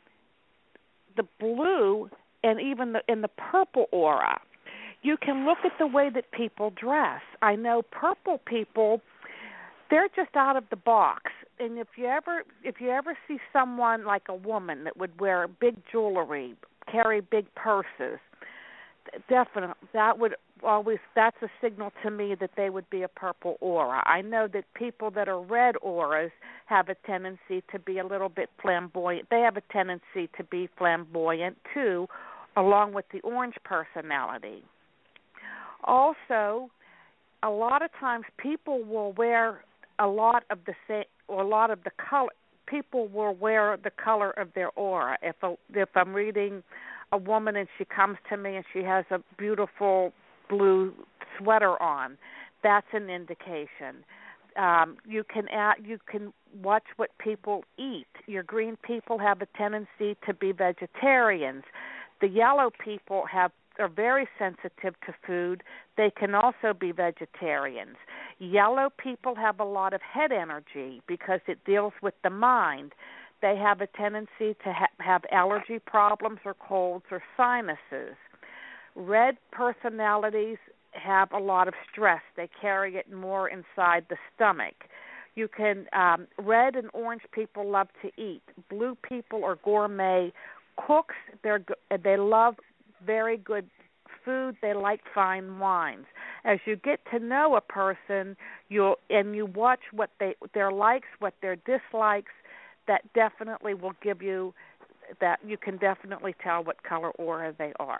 the blue, and even the in the purple aura. You can look at the way that people dress. I know purple people, they're just out of the box. And if you ever if you ever see someone like a woman that would wear big jewelry, carry big purses, definitely that would always that's a signal to me that they would be a purple aura. I know that people that are red auras have a tendency to be a little bit flamboyant. They have a tendency to be flamboyant too, along with the orange personality. Also, a lot of times people will wear a lot of the same or a lot of the color. People will wear the color of their aura. If a, if I'm reading a woman and she comes to me and she has a beautiful blue sweater on, that's an indication. Um, you can add, you can watch what people eat. Your green people have a tendency to be vegetarians. The yellow people have are very sensitive to food. They can also be vegetarians. Yellow people have a lot of head energy because it deals with the mind. They have a tendency to ha- have allergy problems or colds or sinuses. Red personalities have a lot of stress. They carry it more inside the stomach. You can um, red and orange people love to eat. Blue people are gourmet cooks. They're they love very good food. They like fine wines. As you get to know a person, you'll and you watch what they their likes, what their dislikes, that definitely will give you that you can definitely tell what color aura they are.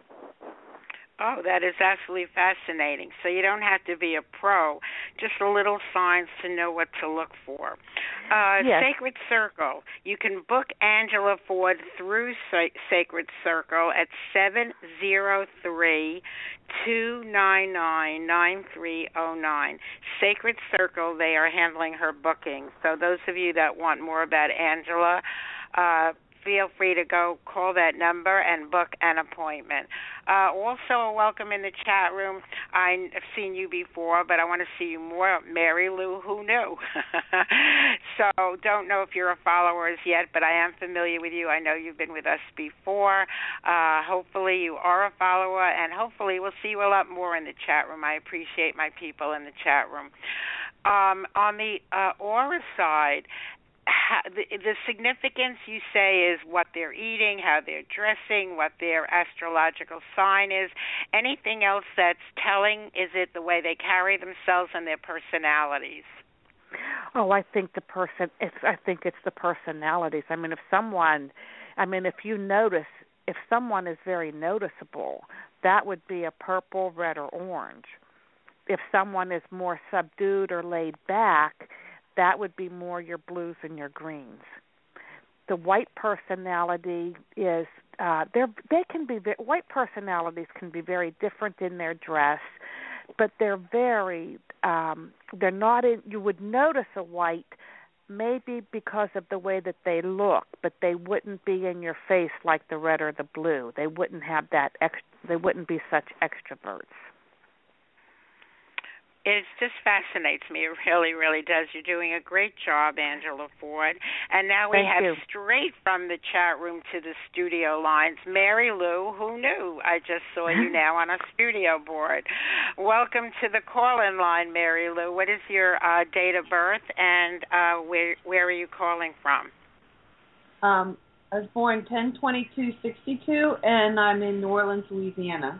Oh, that is absolutely fascinating. So you don't have to be a pro, just a little signs to know what to look for. Uh, yes. Sacred Circle. You can book Angela Ford through Sa- Sacred Circle at seven zero three, two nine nine, nine three zero nine. Sacred Circle, they are handling her booking. So those of you that want more about Angela, uh, feel free to go call that number and book an appointment. Uh, also, welcome in the chat room. I've seen you before, but I want to see you more. Mary Lou, who knew? So don't know if you're a follower as yet, but I am familiar with you. I know you've been with us before. Uh, hopefully you are a follower, and hopefully we'll see you a lot more in the chat room. I appreciate my people in the chat room. Um, on the uh, aura side, The, the significance, you say, is what they're eating, how they're dressing, what their astrological sign is. Anything else that's telling? Is it the way they carry themselves and their personalities? Oh, I think the person. It's, I think it's the personalities. I mean, if someone, I mean, if you notice, if someone is very noticeable, that would be a purple, red, or orange. If someone is more subdued or laid back, that would be more your blues and your greens. The white personality is uh, they they can be white personalities can be very different in their dress, but they're very um, they're not in. You would notice a white maybe because of the way that they look, but they wouldn't be in your face like the red or the blue. They wouldn't have that. Ex- they wouldn't be such extroverts. It just fascinates me. It really, really does. You're doing a great job, Angela Ford. And now we Thank have you. Straight from the chat room to the studio lines. Mary Lou, who knew? I just saw you now on a studio board. Welcome to the call-in line, Mary Lou. What is your uh, date of birth, and uh, where where are you calling from? Um, I was born ten twenty-two sixty-two, and I'm in New Orleans, Louisiana.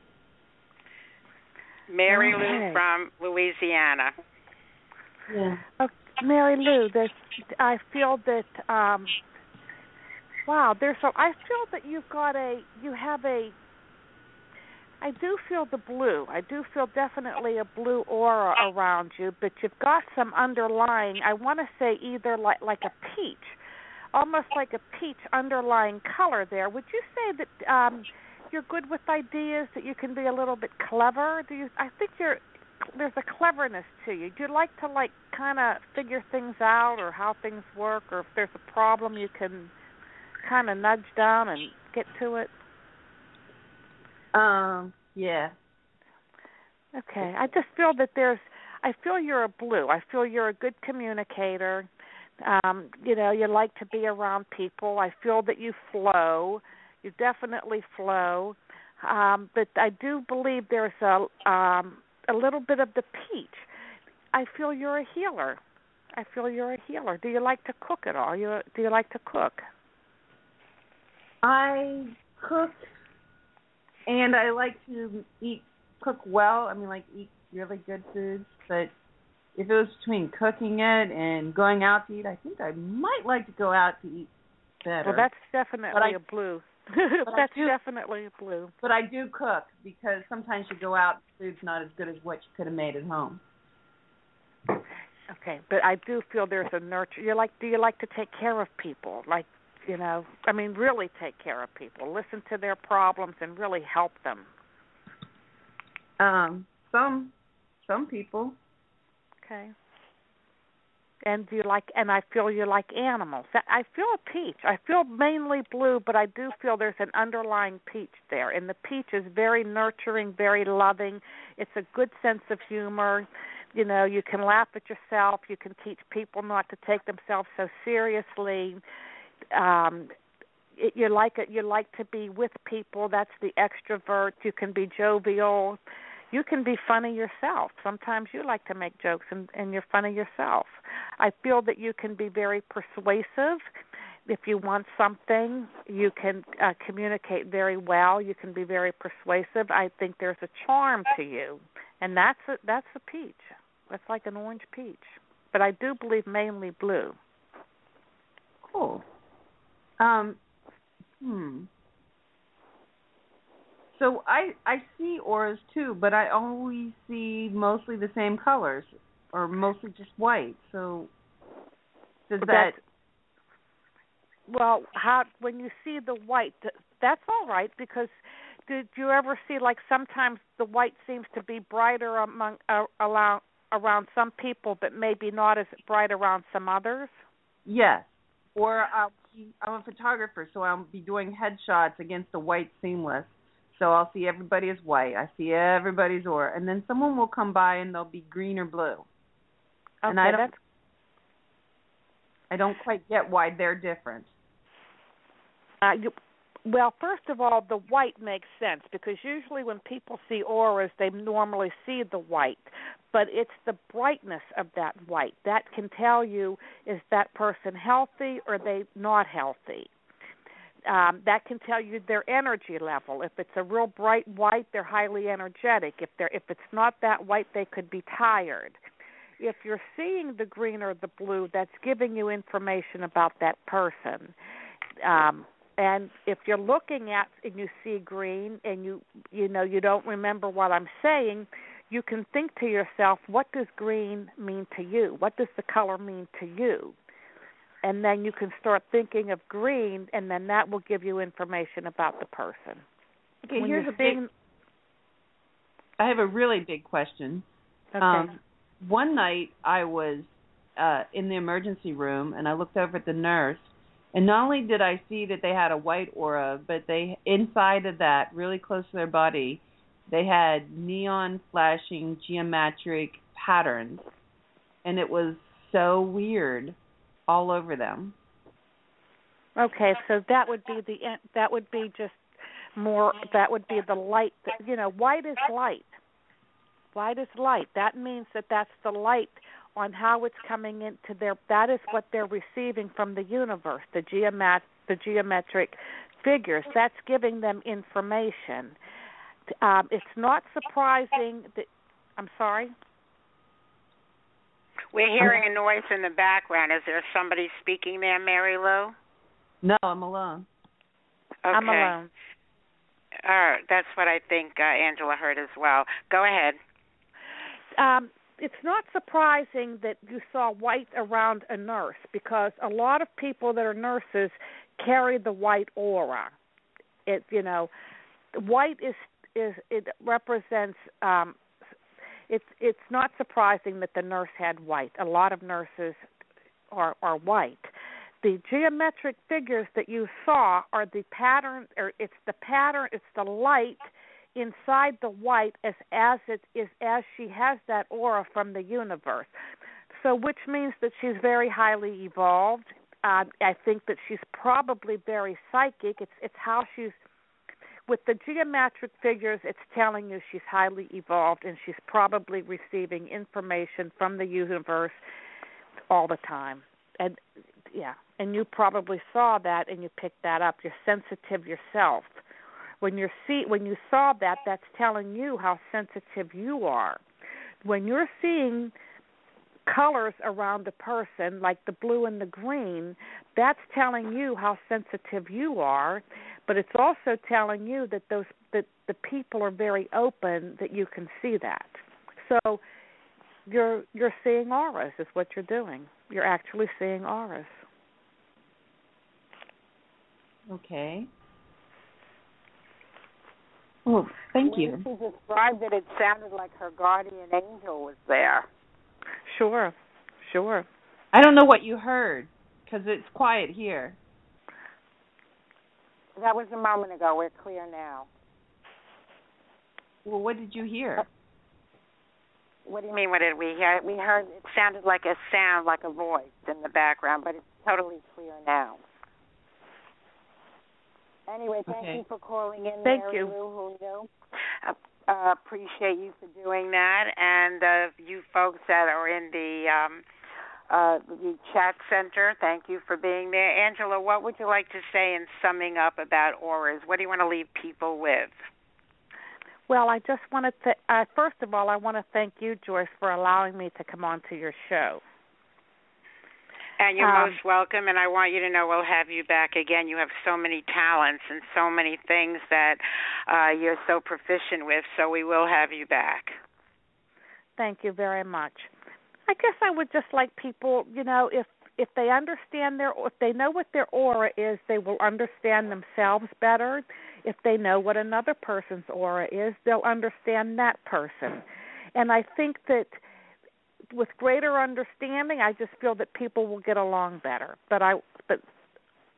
Mary okay. Lou from Louisiana. Yeah. Okay, Mary Lou, there's, I feel that, um, wow, there's a, I feel that you've got a, you have a, I do feel the blue. I do feel definitely a blue aura around you, but you've got some underlying, I want to say either like, like a peach, almost like a peach underlying color there. Would you say that, um, you're good with ideas, that you can be a little bit clever? Do you? I think you're. There's a cleverness to you. Do you like to like kind of figure things out, or how things work, or if there's a problem, you can kind of nudge down and get to it? Um. Yeah. Okay. I just feel that there's. I feel you're a blue. I feel you're a good communicator. Um, you know, you like to be around people. I feel that you flow. You definitely flow, um, but I do believe there's a um, a little bit of the peach. I feel you're a healer. I feel you're a healer. Do you like to cook at all? You do you like to cook? I cook, and I like to eat cook well. I mean, like eat really good foods. But if it was between cooking it and going out to eat, I think I might like to go out to eat better. Well, that's definitely I, a blue. That's do, definitely a blue. But I do cook, because sometimes you go out, food's not as good as what you could have made at home. Okay, but I do feel there's a nurture. You like? Do you like to take care of people? Like, you know, I mean, really take care of people. Listen to their problems and really help them. Um, some, some people. Okay. And do you like? And I feel you like animals. I feel a peach. I feel mainly blue, but I do feel there's an underlying peach there. And the peach is very nurturing, very loving. It's a good sense of humor. You know, you can laugh at yourself. You can teach people not to take themselves so seriously. Um, it, you like it. You like to be with people. That's the extrovert. You can be jovial. You can be funny yourself. Sometimes you like to make jokes, and, and you're funny yourself. I feel that you can be very persuasive. If you want something, you can uh, communicate very well. You can be very persuasive. I think there's a charm to you, and that's a, that's a peach. That's like an orange peach. But I do believe mainly blue. Cool. Um, hmm. So I I see auras too, but I always see mostly the same colors, or mostly just white. So does But that? Well, how when you see the white, that's all right, because did you ever see, like, sometimes the white seems to be brighter among uh, around around some people, but maybe not as bright around some others? Yes. Or I'll I'm a photographer, so I'll be doing headshots against the white seamless. So I'll see everybody as white. I see everybody's aura, and then someone will come by and they'll be green or blue. Okay, and I don't, that's... I don't quite get why they're different. Uh, you, well, first of all, the white makes sense because usually when people see auras, they normally see the white. But it's the brightness of that white. That can tell you, is that person healthy or they not healthy? Um, that can tell you their energy level. If it's a real bright white, they're highly energetic. If they're if it's not that white, they could be tired. If you're seeing the green or the blue, that's giving you information about that person. Um, and if you're looking at and you see green and you you know you don't remember what I'm saying, you can think to yourself, what does green mean to you? What does the color mean to you? And then you can start thinking of green, and then that will give you information about the person. Okay, when here's a seeing... big... I have a really big question. Okay. Um, one night I was uh, in the emergency room, and I looked over at the nurse, and not only did I see that they had a white aura, but they inside of that, really close to their body, they had neon flashing geometric patterns, and it was so weird all over them. Okay, so that would be the that would be just more that would be the light that, you know, white is light. White is light. That means that that's the light on how it's coming into their, that is what they're receiving from the universe, the geomet the geometric figures. That's giving them information. Um, it's not surprising that, I'm sorry? We're hearing a noise in the background. Is there somebody speaking there, Mary Lou? No, I'm alone. Okay. I'm alone. All right, that's what I think uh, Angela heard as well. Go ahead. Um, it's not surprising that you saw white around a nurse because a lot of people that are nurses carry the white aura. It, you know, white is is it represents. Um, It's it's not surprising that the nurse had white. A lot of nurses are are white. The geometric figures that you saw are the pattern, or it's the pattern, it's the light inside the white as as it is as she has that aura from the universe. So, which means that she's very highly evolved. Uh, I think that she's probably very psychic. It's it's how she's. With the geometric figures, it's telling you she's highly evolved and she's probably receiving information from the universe all the time. And yeah, and you probably saw that and you picked that up. You're sensitive yourself. When you see when you saw that, that's telling you how sensitive you are. When you're seeing colors around a person, like the blue and the green, that's telling you how sensitive you are. But it's also telling you that those that the people are very open, that you can see that. So you're you're seeing auras is what you're doing. You're actually seeing auras. Okay. Oh, thank you. When she described it, it sounded like her guardian angel was there. Sure, sure. I don't know what you heard because it's quiet here. That was a moment ago. We're clear now. Well, what did you hear? What do you mean, what did we hear? We heard, it sounded like a sound, like a voice in the background, but it's totally clear now. Anyway, thank Okay. you for calling in, Thank Mary you. Lou, who knew. Uh, uh, appreciate you for doing that, and uh, you folks that are in the um, uh, the chat center, thank you for being there. Angela, what would you like to say in summing up about auras? What do you want to leave people with? Well, I just wanted to, uh, first of all, I want to thank you, Joyce, for allowing me to come on to your show. And you're Um, most welcome, and I want you to know we'll have you back again. You have so many talents and so many things that uh, you're so proficient with, so we will have you back. Thank you very much. I guess I would just like people, you know, if if they understand their, if they know what their aura is, they will understand themselves better. If they know what another person's aura is, they'll understand that person. And I think that with greater understanding, I just feel that people will get along better. But I, but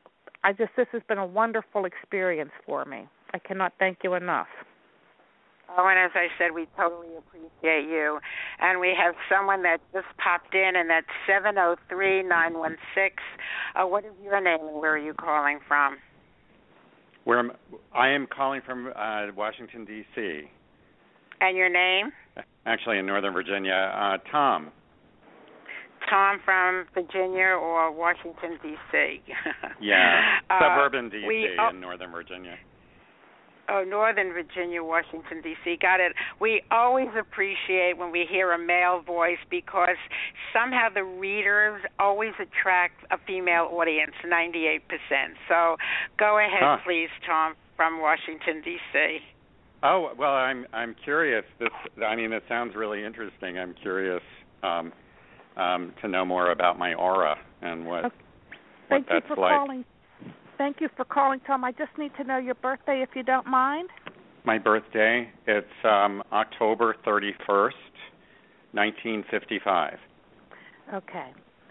I just this has been a wonderful experience for me. I cannot thank you enough. Oh, and as I said, we totally appreciate you. And we have someone that just popped in, and that's seven oh three, nine one six. Uh, what is your name, and where are you calling from? Where am, I am calling from uh, Washington, D C And your name? Actually, in Northern Virginia. Uh, Tom. Tom from Virginia or Washington, D C Yeah, uh, suburban D C we, in Northern Virginia. Oh, Northern Virginia, Washington, D C Got it. We always appreciate when we hear a male voice because somehow the readers always attract a female audience, ninety-eight percent. So go ahead, huh. please, Tom, from Washington, D C Oh, well, I'm I'm curious. This, I mean, it sounds really interesting. I'm curious um, um, to know more about my aura and what, okay. what Thank that's you for like. calling. Thank you for calling, Tom. I just need to know your birthday, if you don't mind. My birthday, it's um, October thirty-first, nineteen fifty-five. Okay.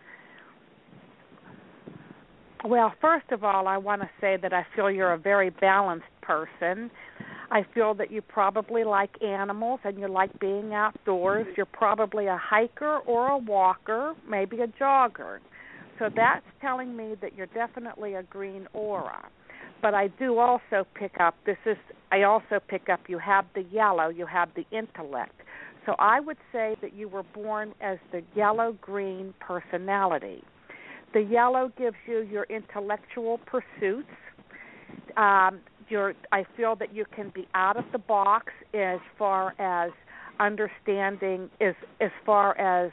Well, first of all, I want to say that I feel you're a very balanced person. I feel that you probably like animals and you like being outdoors. You're probably a hiker or a walker, maybe a jogger. So that's telling me that you're definitely a green aura. But I do also pick up, this is, I also pick up you have the yellow, you have the intellect. So I would say that you were born as the yellow-green personality. The yellow gives you your intellectual pursuits. Um, your, I feel that you can be out of the box as far as understanding, as, as far as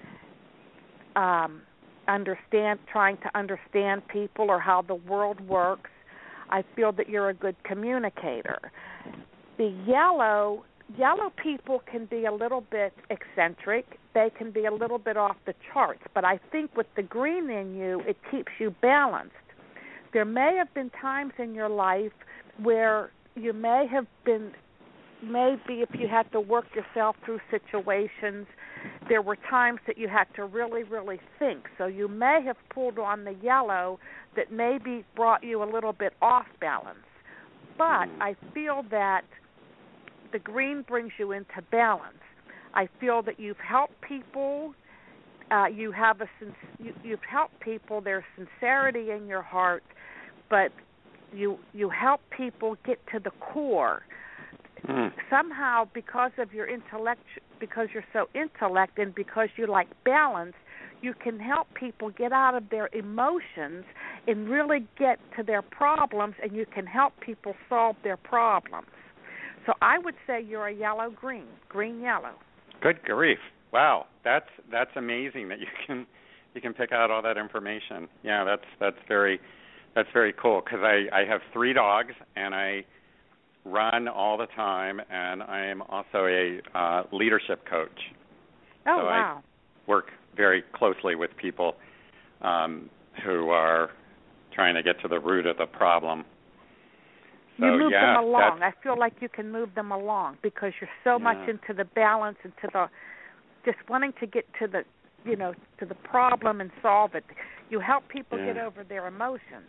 um, understand, trying to understand people or how the world works. I feel that you're a good communicator. The yellow, yellow people can be a little bit eccentric. They can be a little bit off the charts. But I think with the green in you, it keeps you balanced. There may have been times in your life where you may have been, maybe if you had to work yourself through situations, there were times that you had to really, really think. So you may have pulled on the yellow that maybe brought you a little bit off balance. But I feel that the green brings you into balance. I feel that you've helped people. Uh, you have a you, you've helped people. There's sincerity in your heart, but you you help people get to the core. Mm. Somehow, because of your intellect, because you're so intellect, and because you like balance, you can help people get out of their emotions and really get to their problems, and you can help people solve their problems. So I would say you're a yellow-green, green-yellow. Good grief! Wow, that's that's amazing that you can you can pick out all that information. Yeah, that's that's very that's very cool because I, I have three dogs and I run all the time, and I am also a uh, leadership coach. Oh, so wow. I work very closely with people um, who are trying to get to the root of the problem. So, you move yeah, them along. I feel like you can move them along because you're so yeah. much into the balance and to the just wanting to get to the, you know, to the problem and solve it. You help people yeah. get over their emotions.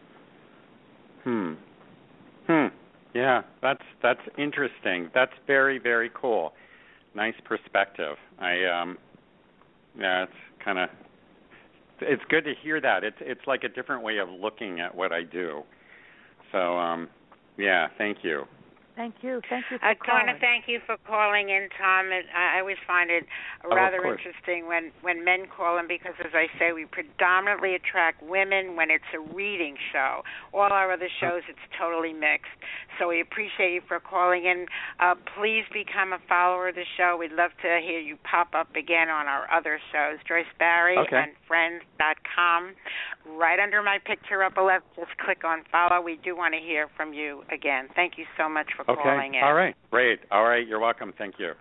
Hmm. Hmm. Yeah, that's that's interesting. That's very, very cool. Nice perspective. I um yeah, it's kind of it's good to hear that. It's it's like a different way of looking at what I do. So um yeah, thank you. Thank you. Thank you for I calling. want to thank you for calling in, Tom. And I always find it rather oh, interesting when, when men call in because, as I say, we predominantly attract women when it's a reading show. All our other shows, it's totally mixed. So we appreciate you for calling in. Uh, please become a follower of the show. We'd love to hear you pop up again on our other shows. Joyce Barry okay. and friends dot com. Right under my picture up left, just click on follow. We do want to hear from you again. Thank you so much for okay. calling in. All right. Great. All right. You're welcome. Thank you.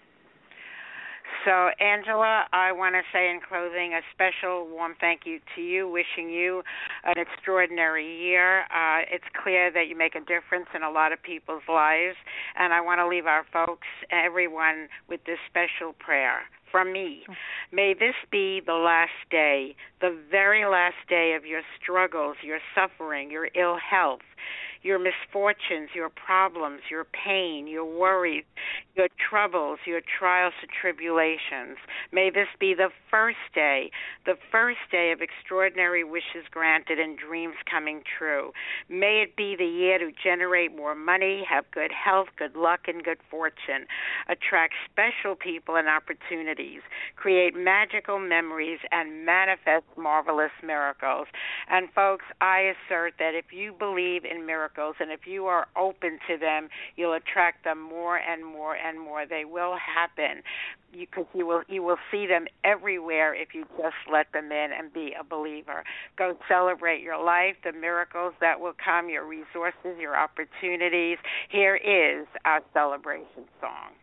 So, Angela, I want to say in closing a special warm thank you to you, wishing you an extraordinary year. Uh, it's clear that you make a difference in a lot of people's lives, and I want to leave our folks, everyone, with this special prayer. from me. May this be the last day, the very last day of your struggles, your suffering, your ill health, your misfortunes, your problems, your pain, your worries, your troubles, your trials and tribulations. May this be the first day, the first day of extraordinary wishes granted and dreams coming true. May it be the year to generate more money, have good health, good luck, and good fortune, attract special people and opportunities, create magical memories, and manifest marvelous miracles. And folks, I assert that if you believe in miracles, and if you are open to them, you'll attract them more and more and more. They will happen. You, could, you will you will see them everywhere if you just let them in and be a believer. Go celebrate your life, the miracles that will come, your resources, your opportunities. Here is our celebration song.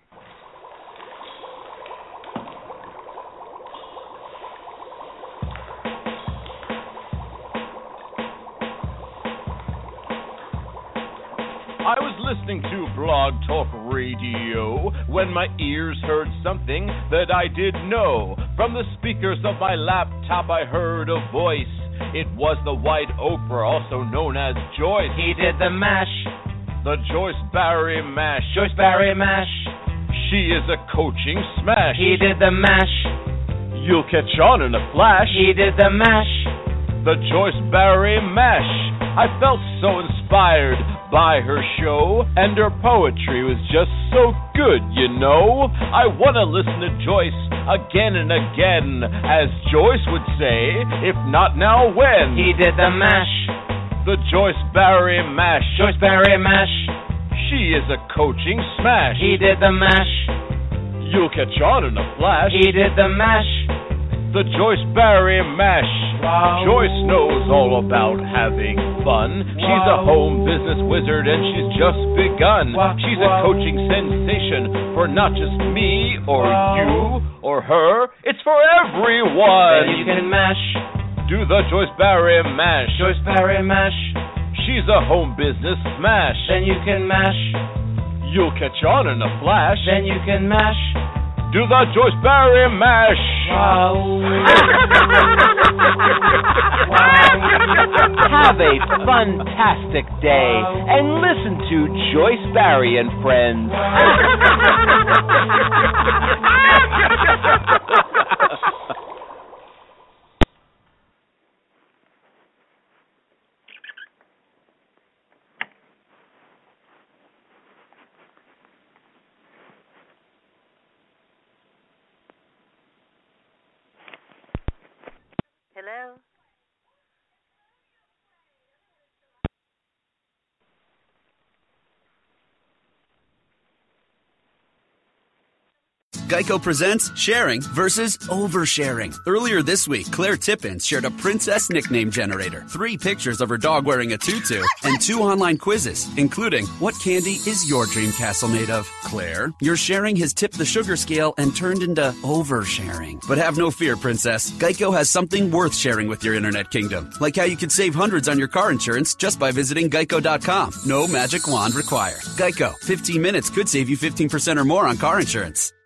I was listening to Blog Talk Radio when my ears heard something that I didn't know. From the speakers of my laptop I heard a voice. It was the White Oprah, also known as Joyce. He did the mash, the Joyce Barry mash. Joyce Barry mash. She is a coaching smash. He did the mash. You'll catch on in a flash. He did the mash, the Joyce Barry mash. I felt so inspired by her show, and her poetry was just so good, you know. I want to listen to Joyce again and again, as Joyce would say, if not now, when? He did the mash, the Joyce Barry mash. Joyce Barry mash. She is a coaching smash. He did the mash. You'll catch on in a flash. He did the mash, the Joyce Barry mash. Wow. Joyce knows all about having fun. Wow. She's a home business wizard and she's just begun. Wow. She's wow. a coaching sensation for not just me or wow. you or her. It's for everyone. Then you can mash. Do the Joyce Barry mash. Joyce Barry mash. She's a home business smash. Then you can mash. You'll catch on in a flash. Then you can mash. Do the Joyce Barry mash. Wow. Have a fantastic day wow. and listen to Joyce Barry and Friends. Hello? Geico presents sharing versus oversharing. Earlier this week, Claire Tippins shared a princess nickname generator, three pictures of her dog wearing a tutu, and two online quizzes, including what candy is your dream castle made of? Claire, your sharing has tipped the sugar scale and turned into oversharing. But have no fear, princess. Geico has something worth sharing with your internet kingdom, like how you could save hundreds on your car insurance just by visiting geico dot com. No magic wand required. Geico, fifteen minutes could save you fifteen percent or more on car insurance.